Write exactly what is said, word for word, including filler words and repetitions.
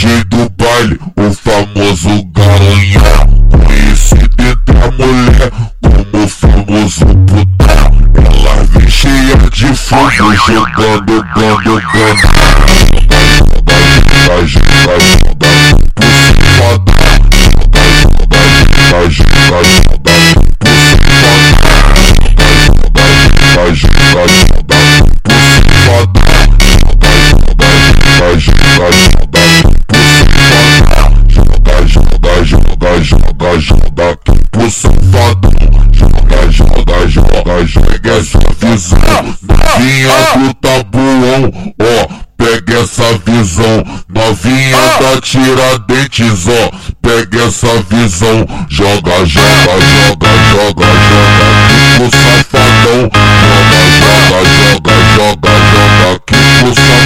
J do baile, o famoso Garanhão, conhecido entre a mulher como o famoso putão. Ela vem cheia de fogo, jogando, dando, dando. Joga, joga, joga, por cima da. Joga, joga, joga, por cima da. Joga, joga, joga, por cima da. Joga, joga, joga, joga, joga, joga, joga, joga, pro safado. Joga, joga, joga, joga, pega essa visão, novinha do tabuão, ó, pega essa visão, novinha da Tiradentes, ó, pega essa visão, joga, joga, joga, joga, joga, aqui pro safadão, joga, joga, joga, joga, joga, aqui pro safadão.